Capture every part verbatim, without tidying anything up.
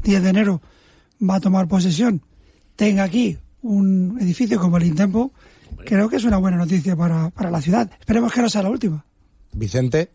diez de enero va a tomar posesión, tenga aquí un edificio como el Intempo, creo que es una buena noticia para, para la ciudad. Esperemos que no sea la última. Vicente.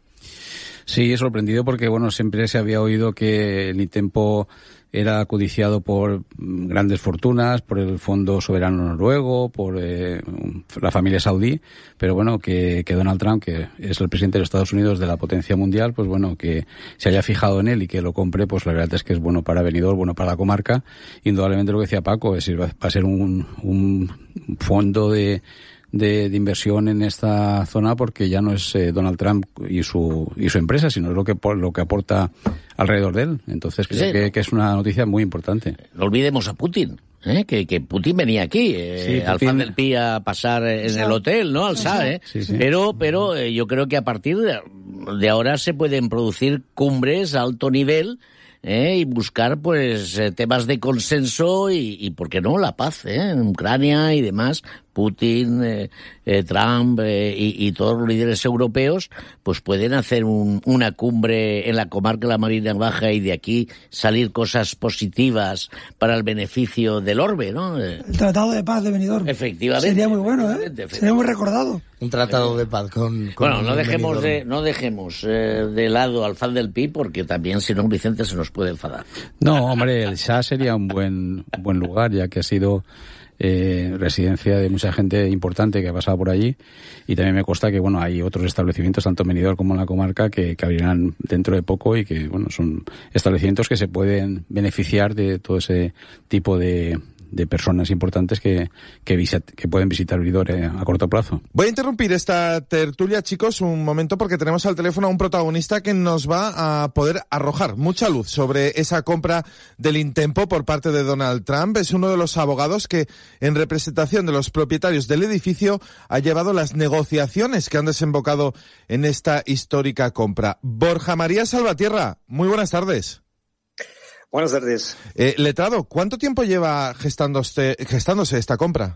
Sí, sorprendido porque, bueno, siempre se había oído que el Intempo era codiciado por grandes fortunas, por el Fondo Soberano Noruego, por eh, la familia saudí, pero bueno, que, que Donald Trump, que es el presidente de los Estados Unidos de la potencia mundial, pues bueno, que se haya fijado en él y que lo compre, pues la verdad es que es bueno para Benidorm, bueno para la comarca. Indudablemente lo que decía Paco, es decir, va a ser un, un fondo de De, de inversión en esta zona, porque ya no es eh, Donald Trump y su y su empresa, sino es lo que lo que aporta alrededor de él. Entonces creo sí, que, que es una noticia muy importante. No olvidemos a Putin, ¿eh? que, que Putin venía aquí, eh, sí, al Fan del Pi a pasar en sí. el hotel, ¿no? Al S A, ¿eh? Sí, sí. Pero, pero eh, yo creo que a partir de, de ahora se pueden producir cumbres a alto nivel, Eh, y buscar pues eh, temas de consenso y, y por qué no, la paz ¿eh? en Ucrania y demás. Putin, eh, eh, Trump eh, y, y todos los líderes europeos pues pueden hacer un, una cumbre en la comarca de la Marina Baja y de aquí salir cosas positivas para el beneficio del orbe, ¿no? El Tratado de Paz de Benidorm. Efectivamente. Sería muy bueno, ¿eh? Sería muy recordado. Un tratado de paz con... con bueno, no dejemos de, no dejemos eh, de lado al Fan del Pi, porque también si no Vicente se nos puede enfadar. No, hombre, el S A sería un buen, un buen lugar, ya que ha sido eh, residencia de mucha gente importante que ha pasado por allí, y también me consta que bueno hay otros establecimientos, tanto en Benidorm como en la comarca, que, que abrirán dentro de poco y que bueno son establecimientos que se pueden beneficiar de todo ese tipo de de personas importantes que que, visit, que pueden visitar Benidorm eh, a corto plazo. Voy a interrumpir esta tertulia, chicos, un momento, porque tenemos al teléfono a un protagonista que nos va a poder arrojar mucha luz sobre esa compra del Intempo por parte de Donald Trump. Es uno de los abogados que, en representación de los propietarios del edificio, ha llevado las negociaciones que han desembocado en esta histórica compra. Borja María Salvatierra, muy buenas tardes. Buenas tardes. Eh, letrado, ¿cuánto tiempo lleva gestándose, gestándose esta compra?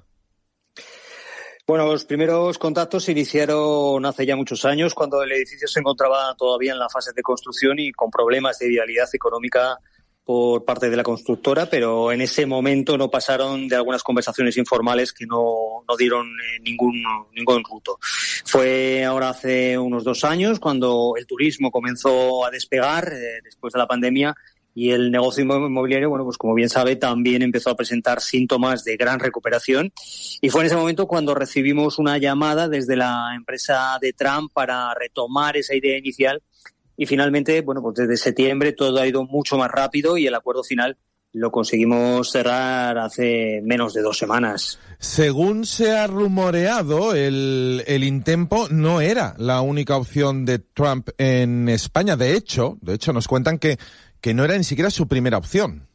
Bueno, los primeros contactos se iniciaron hace ya muchos años, cuando el edificio se encontraba todavía en la fase de construcción y con problemas de viabilidad económica por parte de la constructora, pero en ese momento no pasaron de algunas conversaciones informales que no, no dieron eh, ningún, ningún fruto. Fue ahora hace unos dos años cuando el turismo comenzó a despegar eh, después de la pandemia. Y el negocio inmobiliario, bueno, pues como bien sabe, también empezó a presentar síntomas de gran recuperación. Y fue en ese momento cuando recibimos una llamada desde la empresa de Trump para retomar esa idea inicial. Y finalmente, bueno, pues desde septiembre todo ha ido mucho más rápido y el acuerdo final lo conseguimos cerrar hace menos de dos semanas. Según se ha rumoreado, el, el Intempo no era la única opción de Trump en España. De hecho, de hecho nos cuentan que que no era ni siquiera su primera opción.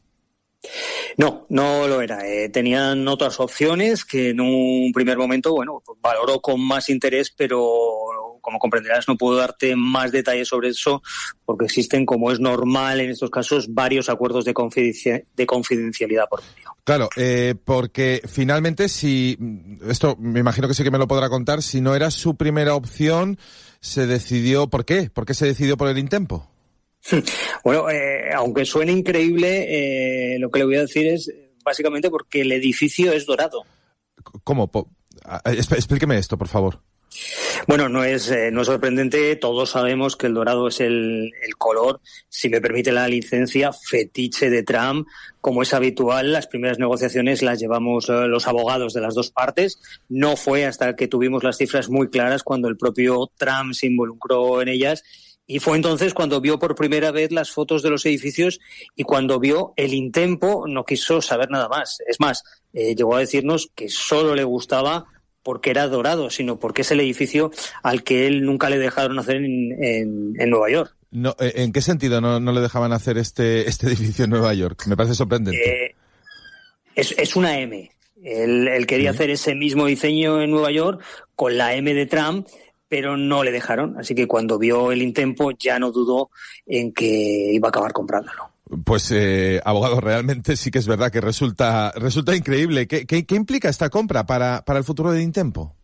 No, no lo era. Eh, tenían otras opciones que en un primer momento, bueno, pues valoró con más interés, pero como comprenderás no puedo darte más detalles sobre eso porque existen, como es normal en estos casos, varios acuerdos de, confidencia- de confidencialidad por medio. Claro, eh, porque finalmente si, esto me imagino que sí que me lo podrá contar, si no era su primera opción, se decidió, ¿por qué? ¿Por qué se decidió por el Intempo? Bueno, eh, aunque suene increíble, eh, lo que le voy a decir es básicamente porque el edificio es dorado. ¿Cómo? Explíqueme esto, por favor. Bueno, no es, eh, no es sorprendente, todos sabemos que el dorado es el, el color, si me permite la licencia, fetiche de Trump. Como es habitual, las primeras negociaciones las llevamos eh, los abogados de las dos partes. No fue hasta que tuvimos las cifras muy claras cuando el propio Trump se involucró en ellas. Y fue entonces cuando vio por primera vez las fotos de los edificios y cuando vio el Intempo no quiso saber nada más. Es más, eh, llegó a decirnos que solo le gustaba porque era dorado, sino porque es el edificio al que él nunca le dejaron hacer en, en, en Nueva York. No, ¿en qué sentido no, no le dejaban hacer este, este edificio en Nueva York? Me parece sorprendente. Eh, es, es una M. Él, él quería ¿Sí? hacer ese mismo diseño en Nueva York con la M de Trump, pero no le dejaron. Así que cuando vio el Intempo ya no dudó en que iba a acabar comprándolo. Pues, eh, abogado, realmente sí que es verdad que resulta resulta increíble. ¿Qué, qué, qué implica esta compra para, para el futuro del Intempo?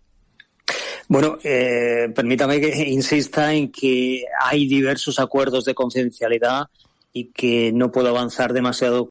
Bueno, eh, permítame que insista en que hay diversos acuerdos de confidencialidad y que no puedo avanzar demasiado